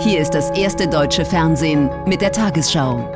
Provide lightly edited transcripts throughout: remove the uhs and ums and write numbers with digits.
Hier ist das erste deutsche Fernsehen mit der Tagesschau.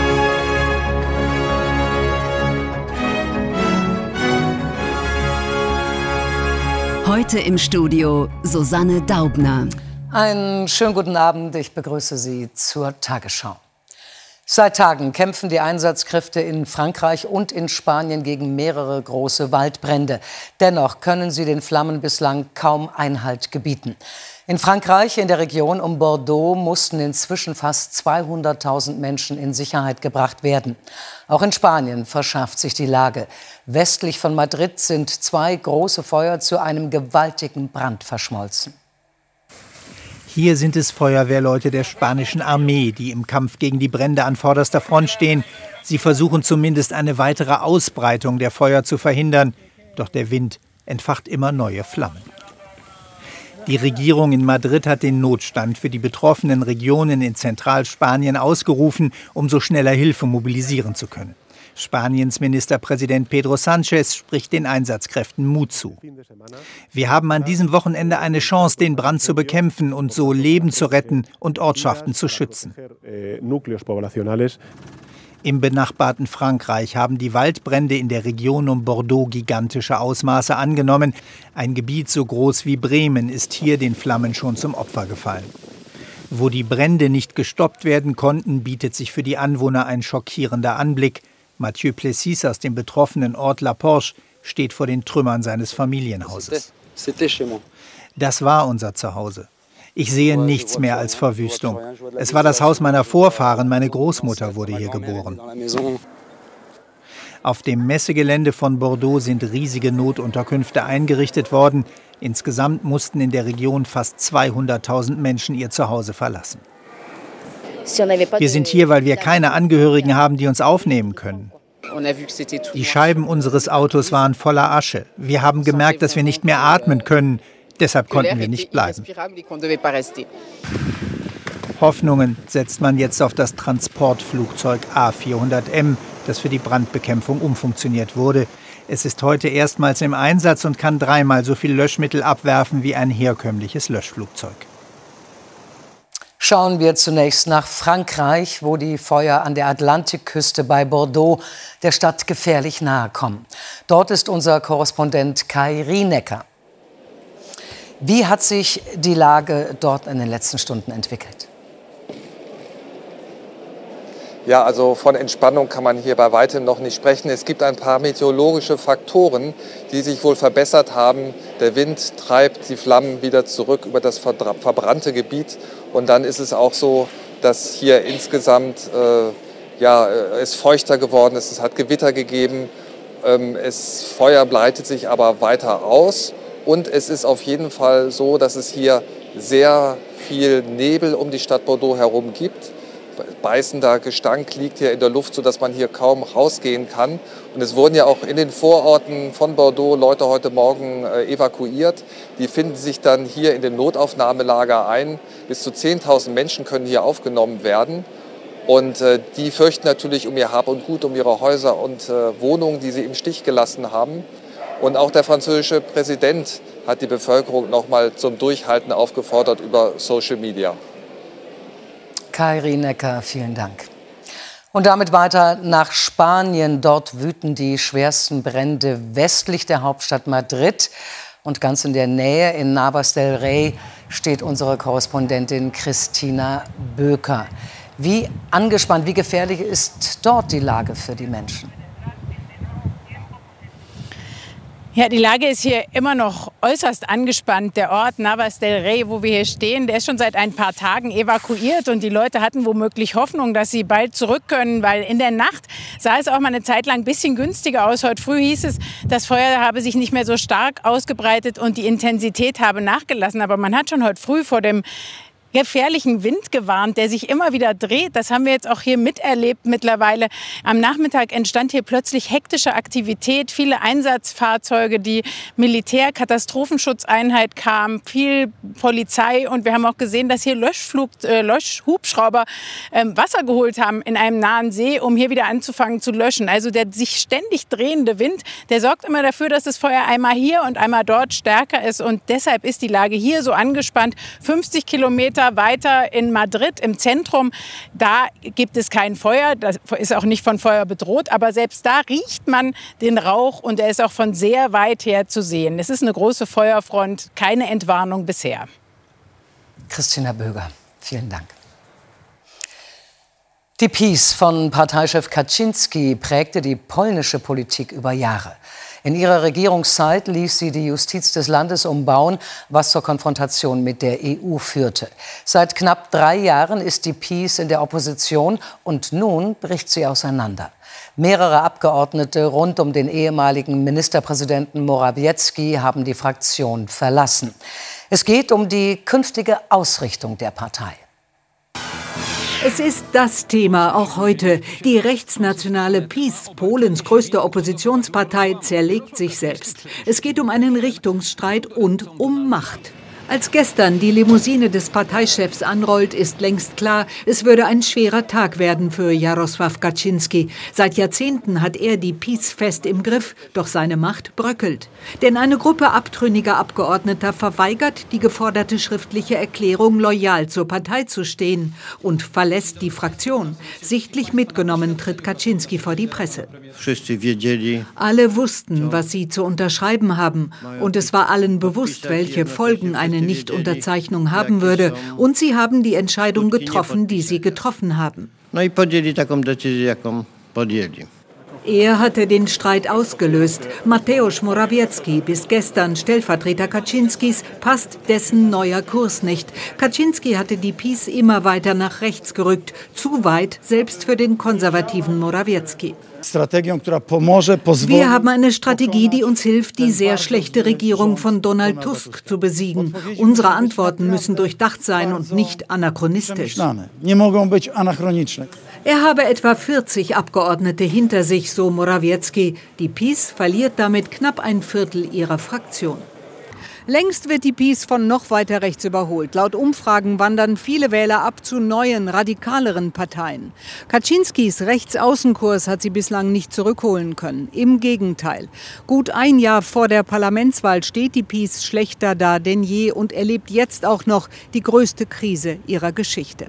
Heute im Studio Susanne Daubner. Einen schönen guten Abend, ich begrüße Sie zur Tagesschau. Seit Tagen kämpfen die Einsatzkräfte in Frankreich und in Spanien gegen mehrere große Waldbrände. Dennoch können sie den Flammen bislang kaum Einhalt gebieten. In Frankreich, in der Region um Bordeaux, mussten inzwischen fast 200.000 Menschen in Sicherheit gebracht werden. Auch in Spanien verschärft sich die Lage. Westlich von Madrid sind 2 große Feuer zu einem gewaltigen Brand verschmolzen. Hier sind es Feuerwehrleute der spanischen Armee, die im Kampf gegen die Brände an vorderster Front stehen. Sie versuchen zumindest eine weitere Ausbreitung der Feuer zu verhindern. Doch der Wind entfacht immer neue Flammen. Die Regierung in Madrid hat den Notstand für die betroffenen Regionen in Zentralspanien ausgerufen, um so schneller Hilfe mobilisieren zu können. Spaniens Ministerpräsident Pedro Sánchez spricht den Einsatzkräften Mut zu. Wir haben an diesem Wochenende eine Chance, den Brand zu bekämpfen und so Leben zu retten und Ortschaften zu schützen. Im benachbarten Frankreich haben die Waldbrände in der Region um Bordeaux gigantische Ausmaße angenommen. Ein Gebiet so groß wie Bremen ist hier den Flammen schon zum Opfer gefallen. Wo die Brände nicht gestoppt werden konnten, bietet sich für die Anwohner ein schockierender Anblick. Mathieu Plessis aus dem betroffenen Ort La Porche steht vor den Trümmern seines Familienhauses. Das war unser Zuhause. Ich sehe nichts mehr als Verwüstung. Es war das Haus meiner Vorfahren, meine Großmutter wurde hier geboren. Auf dem Messegelände von Bordeaux sind riesige Notunterkünfte eingerichtet worden. Insgesamt mussten in der Region fast 200.000 Menschen ihr Zuhause verlassen. Wir sind hier, weil wir keine Angehörigen haben, die uns aufnehmen können. Die Scheiben unseres Autos waren voller Asche. Wir haben gemerkt, dass wir nicht mehr atmen können. Deshalb konnten wir nicht bleiben. Hoffnungen setzt man jetzt auf das Transportflugzeug A400M, das für die Brandbekämpfung umfunktioniert wurde. Es ist heute erstmals im Einsatz und kann 3-mal so viel Löschmittel abwerfen wie ein herkömmliches Löschflugzeug. Schauen wir zunächst nach Frankreich, wo die Feuer an der Atlantikküste bei Bordeaux der Stadt gefährlich nahe kommen. Dort ist unser Korrespondent Kai Rienecker. Wie hat sich die Lage dort in den letzten Stunden entwickelt? Ja, also von Entspannung kann man hier bei weitem noch nicht sprechen. Es gibt ein paar meteorologische Faktoren, die sich wohl verbessert haben. Der Wind treibt die Flammen wieder zurück über das verbrannte Gebiet. Und dann ist es auch so, dass hier insgesamt es feuchter geworden ist. Es hat Gewitter gegeben. Feuer breitet sich aber weiter aus. Und es ist auf jeden Fall so, dass es hier sehr viel Nebel um die Stadt Bordeaux herum gibt. Beißender Gestank liegt hier in der Luft, sodass man hier kaum rausgehen kann. Und es wurden ja auch in den Vororten von Bordeaux Leute heute Morgen evakuiert. Die finden sich dann hier in dem Notaufnahmelager ein. Bis zu 10.000 Menschen können hier aufgenommen werden. Und die fürchten natürlich um ihr Hab und Gut, um ihre Häuser und Wohnungen, die sie im Stich gelassen haben. Und auch der französische Präsident hat die Bevölkerung noch mal zum Durchhalten aufgefordert über Social Media. Kai Rienecker, vielen Dank. Und damit weiter nach Spanien. Dort wüten die schwersten Brände westlich der Hauptstadt Madrid. Und ganz in der Nähe, in Navas del Rey, steht unsere Korrespondentin Christina Böker. Wie angespannt, wie gefährlich ist dort die Lage für die Menschen? Ja, die Lage ist hier immer noch äußerst angespannt. Der Ort Navas del Rey, wo wir hier stehen, der ist schon seit ein paar Tagen evakuiert. Und die Leute hatten womöglich Hoffnung, dass sie bald zurück können, weil in der Nacht sah es auch mal eine Zeit lang ein bisschen günstiger aus. Heute früh hieß es, das Feuer habe sich nicht mehr so stark ausgebreitet und die Intensität habe nachgelassen. Aber man hat schon heute früh vor dem gefährlichen Wind gewarnt, der sich immer wieder dreht. Das haben wir jetzt auch hier miterlebt mittlerweile. Am Nachmittag entstand hier plötzlich hektische Aktivität. Viele Einsatzfahrzeuge, die Militärkatastrophenschutzeinheit kam, viel Polizei. Und wir haben auch gesehen, dass hier Löschhubschrauber Wasser geholt haben in einem nahen See, um hier wieder anzufangen zu löschen. Also der sich ständig drehende Wind, der sorgt immer dafür, dass das Feuer einmal hier und einmal dort stärker ist. Und deshalb ist die Lage hier so angespannt. 50 Kilometer Kilometer weiter in Madrid im Zentrum, da gibt es kein Feuer, das ist auch nicht von Feuer bedroht, aber selbst da riecht man den Rauch und er ist auch von sehr weit her zu sehen. Es ist eine große Feuerfront, keine Entwarnung bisher. Christina Böger, vielen Dank. Die PiS von Parteichef Kaczyński prägte die polnische Politik über Jahre. In ihrer Regierungszeit ließ sie die Justiz des Landes umbauen, was zur Konfrontation mit der EU führte. Seit knapp 3 Jahren ist die PiS in der Opposition und nun bricht sie auseinander. Mehrere Abgeordnete rund um den ehemaligen Ministerpräsidenten Morawiecki haben die Fraktion verlassen. Es geht um die künftige Ausrichtung der Partei. Es ist das Thema auch heute. Die rechtsnationale PiS, Polens größte Oppositionspartei, zerlegt sich selbst. Es geht um einen Richtungsstreit und um Macht. Als gestern die Limousine des Parteichefs anrollt, ist längst klar, es würde ein schwerer Tag werden für Jarosław Kaczyński. Seit Jahrzehnten hat er die PiS fest im Griff, doch seine Macht bröckelt. Denn eine Gruppe abtrünniger Abgeordneter verweigert die geforderte schriftliche Erklärung, loyal zur Partei zu stehen und verlässt die Fraktion. Sichtlich mitgenommen tritt Kaczyński vor die Presse. Alle wussten, was sie zu unterschreiben haben. Und es war allen bewusst, welche Folgen eine Nichtunterzeichnung haben würde. Und sie haben die Entscheidung getroffen, die sie getroffen haben. Er hatte den Streit ausgelöst. Mateusz Morawiecki, bis gestern Stellvertreter Kaczynskis, passt dessen neuer Kurs nicht. Kaczyński hatte die PiS immer weiter nach rechts gerückt. Zu weit, selbst für den konservativen Morawiecki. Wir haben eine Strategie, die uns hilft, die sehr schlechte Regierung von Donald Tusk zu besiegen. Unsere Antworten müssen durchdacht sein und nicht anachronistisch. Er habe etwa 40 Abgeordnete hinter sich, so Morawiecki. Die PiS verliert damit knapp ein Viertel ihrer Fraktion. Längst wird die PiS von noch weiter rechts überholt. Laut Umfragen wandern viele Wähler ab zu neuen, radikaleren Parteien. Kaczynskis Rechtsaußenkurs hat sie bislang nicht zurückholen können. Im Gegenteil. Gut ein Jahr vor der Parlamentswahl steht die PiS schlechter da denn je und erlebt jetzt auch noch die größte Krise ihrer Geschichte.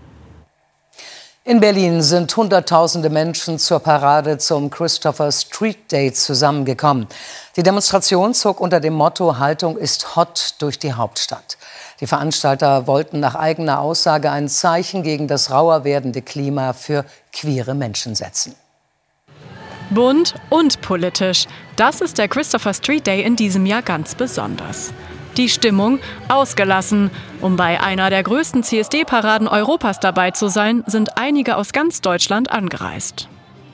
In Berlin sind Hunderttausende Menschen zur Parade zum Christopher Street Day zusammengekommen. Die Demonstration zog unter dem Motto „Haltung ist hot" durch die Hauptstadt. Die Veranstalter wollten nach eigener Aussage ein Zeichen gegen das rauer werdende Klima für queere Menschen setzen. Bunt und politisch. Das ist der Christopher Street Day in diesem Jahr ganz besonders. Die Stimmung ausgelassen. Um bei einer der größten CSD-Paraden Europas dabei zu sein, sind einige aus ganz Deutschland angereist.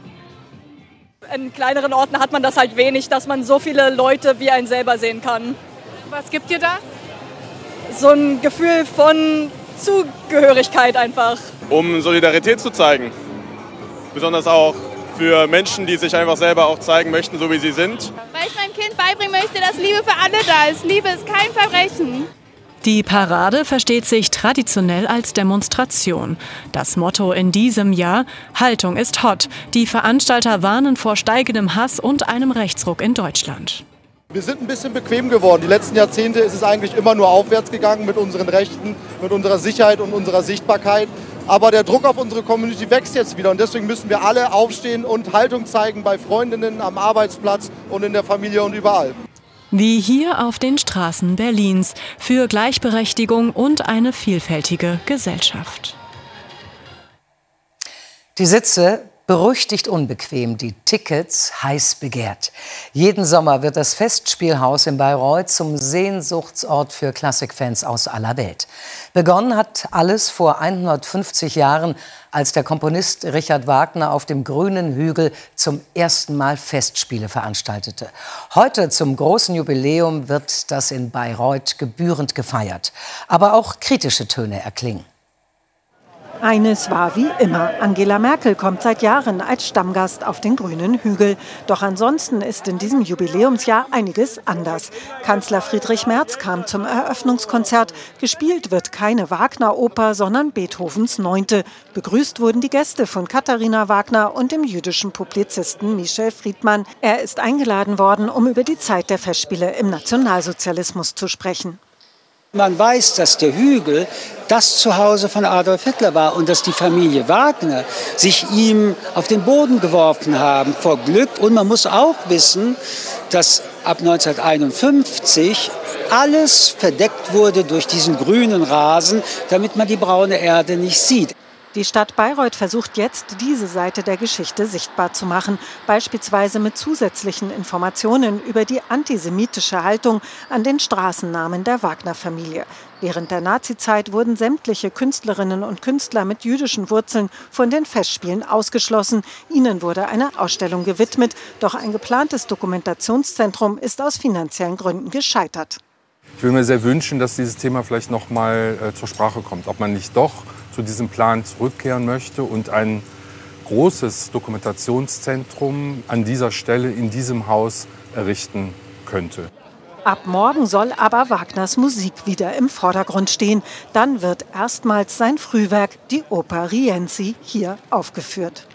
In kleineren Orten hat man das halt wenig, dass man so viele Leute wie einen selber sehen kann. Was gibt dir das? So ein Gefühl von Zugehörigkeit einfach. Um Solidarität zu zeigen. Besonders auch für Menschen, die sich einfach selber auch zeigen möchten, so wie sie sind. Weil ich meinem Kind beibringen möchte, dass Liebe für alle da ist. Liebe ist kein Verbrechen. Die Parade versteht sich traditionell als Demonstration. Das Motto in diesem Jahr: Haltung ist hot. Die Veranstalter warnen vor steigendem Hass und einem Rechtsruck in Deutschland. Wir sind ein bisschen bequem geworden. Die letzten Jahrzehnte ist es eigentlich immer nur aufwärts gegangen mit unseren Rechten, mit unserer Sicherheit und unserer Sichtbarkeit. Aber der Druck auf unsere Community wächst jetzt wieder und deswegen müssen wir alle aufstehen und Haltung zeigen bei Freundinnen, am Arbeitsplatz und in der Familie und überall. Wie hier auf den Straßen Berlins für Gleichberechtigung und eine vielfältige Gesellschaft. Die Sitze berüchtigt unbequem, die Tickets heiß begehrt. Jeden Sommer wird das Festspielhaus in Bayreuth zum Sehnsuchtsort für Klassikfans aus aller Welt. Begonnen hat alles vor 150 Jahren, als der Komponist Richard Wagner auf dem grünen Hügel zum ersten Mal Festspiele veranstaltete. Heute zum großen Jubiläum wird das in Bayreuth gebührend gefeiert. Aber auch kritische Töne erklingen. Eines war wie immer. Angela Merkel kommt seit Jahren als Stammgast auf den grünen Hügel. Doch ansonsten ist in diesem Jubiläumsjahr einiges anders. Kanzler Friedrich Merz kam zum Eröffnungskonzert. Gespielt wird keine Wagner-Oper, sondern Beethovens 9. Begrüßt wurden die Gäste von Katharina Wagner und dem jüdischen Publizisten Michel Friedmann. Er ist eingeladen worden, um über die Zeit der Festspiele im Nationalsozialismus zu sprechen. Man weiß, dass der Hügel das Zuhause von Adolf Hitler war und dass die Familie Wagner sich ihm auf den Boden geworfen haben vor Glück. Und man muss auch wissen, dass ab 1951 alles verdeckt wurde durch diesen grünen Rasen, damit man die braune Erde nicht sieht. Die Stadt Bayreuth versucht jetzt, diese Seite der Geschichte sichtbar zu machen, beispielsweise mit zusätzlichen Informationen über die antisemitische Haltung an den Straßennamen der Wagner-Familie. Während der Nazizeit wurden sämtliche Künstlerinnen und Künstler mit jüdischen Wurzeln von den Festspielen ausgeschlossen. Ihnen wurde eine Ausstellung gewidmet, doch ein geplantes Dokumentationszentrum ist aus finanziellen Gründen gescheitert. Ich würde mir sehr wünschen, dass dieses Thema vielleicht noch mal zur Sprache kommt, ob man nicht doch zu diesem Plan zurückkehren möchte und ein großes Dokumentationszentrum an dieser Stelle in diesem Haus errichten könnte. Ab morgen soll aber Wagners Musik wieder im Vordergrund stehen. Dann wird erstmals sein Frühwerk, die Oper Rienzi, hier aufgeführt.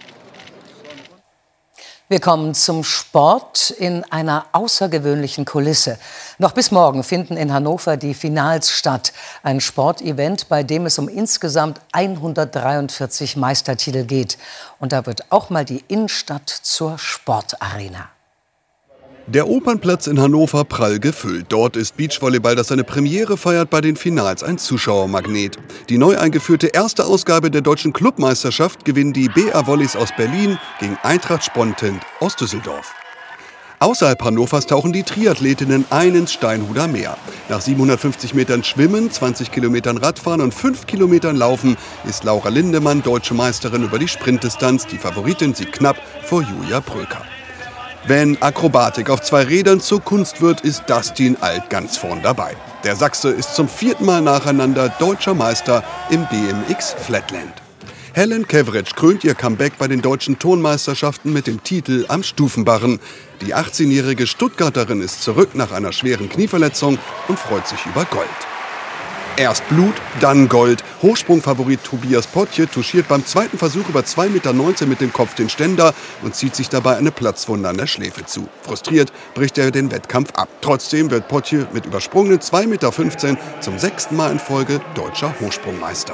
Wir kommen zum Sport in einer außergewöhnlichen Kulisse. Noch bis morgen finden in Hannover die Finals statt. Ein Sportevent, bei dem es um insgesamt 143 Meistertitel geht. Und da wird auch mal die Innenstadt zur Sportarena. Der Opernplatz in Hannover prall gefüllt. Dort ist Beachvolleyball, das seine Premiere feiert, bei den Finals ein Zuschauermagnet. Die neu eingeführte erste Ausgabe der deutschen Clubmeisterschaft gewinnen die BR Volleys aus Berlin gegen Eintracht Spontent aus Düsseldorf. Außerhalb Hannovers tauchen die Triathletinnen ein ins Steinhuder Meer. Nach 750 Metern Schwimmen, 20 Kilometern Radfahren und 5 Kilometern Laufen ist Laura Lindemann deutsche Meisterin über die Sprintdistanz. Die Favoritin siegt knapp vor Julia Bröker. Wenn Akrobatik auf 2 Rädern zur Kunst wird, ist Dustin Alt ganz vorn dabei. Der Sachse ist zum 4. Mal nacheinander deutscher Meister im BMX Flatland. Helen Keveritsch krönt ihr Comeback bei den deutschen Turnmeisterschaften mit dem Titel am Stufenbarren. Die 18-jährige Stuttgarterin ist zurück nach einer schweren Knieverletzung und freut sich über Gold. Erst Blut, dann Gold. Hochsprungfavorit Tobias Potje touchiert beim zweiten Versuch über 2,19 Meter mit dem Kopf den Ständer und zieht sich dabei eine Platzwunde an der Schläfe zu. Frustriert bricht er den Wettkampf ab. Trotzdem wird Potje mit übersprungenen 2,15 Meter zum 6. Mal in Folge deutscher Hochsprungmeister.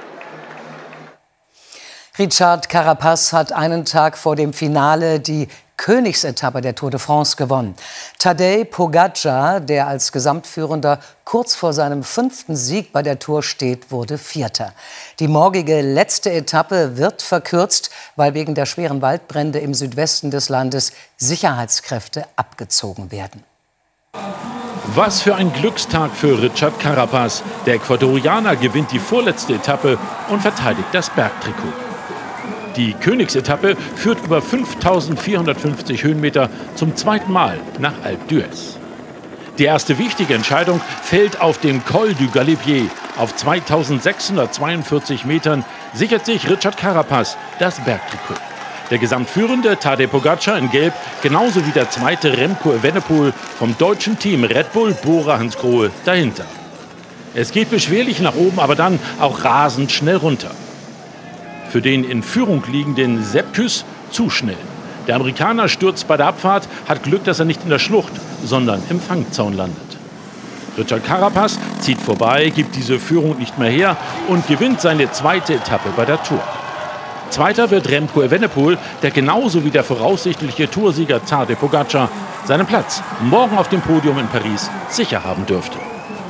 Richard Carapaz hat einen Tag vor dem Finale die Königsetappe der Tour de France gewonnen. Tadej Pogačar, der als Gesamtführender kurz vor seinem 5. Sieg bei der Tour steht, wurde Vierter. Die morgige letzte Etappe wird verkürzt, weil wegen der schweren Waldbrände im Südwesten des Landes Sicherheitskräfte abgezogen werden. Was für ein Glückstag für Richard Carapaz. Der Ecuadorianer gewinnt die vorletzte Etappe und verteidigt das Bergtrikot. Die Königsetappe führt über 5.450 Höhenmeter zum 2. Mal nach Alpe d'Huez. Die erste wichtige Entscheidung fällt auf dem Col du Galibier. Auf 2.642 Metern sichert sich Richard Carapaz das Bergtrikot. Der Gesamtführende Tadej Pogačar in Gelb, genauso wie der zweite Remco Evenepoel vom deutschen Team Red Bull Bora Hansgrohe dahinter. Es geht beschwerlich nach oben, aber dann auch rasend schnell runter. Für den in Führung liegenden Sepp Kuss zu schnell. Der Amerikaner stürzt bei der Abfahrt, hat Glück, dass er nicht in der Schlucht, sondern im Fangzaun landet. Richard Carapaz zieht vorbei, gibt diese Führung nicht mehr her und gewinnt seine zweite Etappe bei der Tour. Zweiter wird Remco Evenepoel, der genauso wie der voraussichtliche Toursieger Tadej Pogačar seinen Platz morgen auf dem Podium in Paris sicher haben dürfte.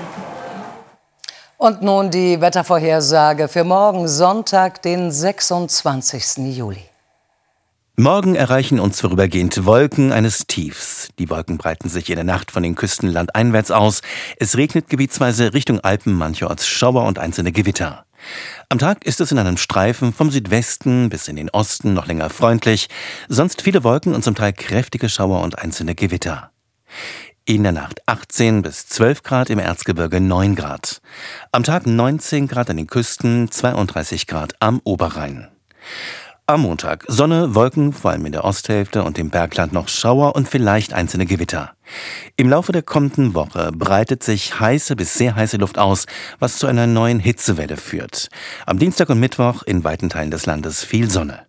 Und nun die Wettervorhersage für morgen Sonntag, den 26. Juli. Morgen erreichen uns vorübergehend Wolken eines Tiefs. Die Wolken breiten sich in der Nacht von den Küsten landeinwärts aus. Es regnet gebietsweise Richtung Alpen, mancherorts Schauer und einzelne Gewitter. Am Tag ist es in einem Streifen vom Südwesten bis in den Osten noch länger freundlich. Sonst viele Wolken und zum Teil kräftige Schauer und einzelne Gewitter. In der Nacht 18 bis 12 Grad, im Erzgebirge 9 Grad. Am Tag 19 Grad an den Küsten, 32 Grad am Oberrhein. Am Montag Sonne, Wolken, vor allem in der Osthälfte und im Bergland noch Schauer und vielleicht einzelne Gewitter. Im Laufe der kommenden Woche breitet sich heiße bis sehr heiße Luft aus, was zu einer neuen Hitzewelle führt. Am Dienstag und Mittwoch in weiten Teilen des Landes viel Sonne.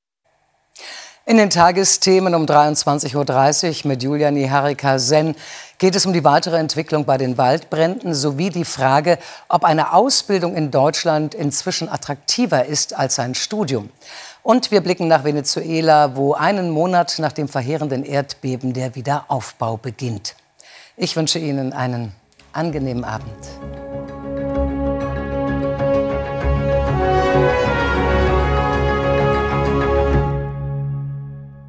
In den Tagesthemen um 23.30 Uhr mit Julia Niharika-Sen. geht es um die weitere Entwicklung bei den Waldbränden sowie die Frage, ob eine Ausbildung in Deutschland inzwischen attraktiver ist als ein Studium. Und wir blicken nach Venezuela, wo einen Monat nach dem verheerenden Erdbeben der Wiederaufbau beginnt. Ich wünsche Ihnen einen angenehmen Abend.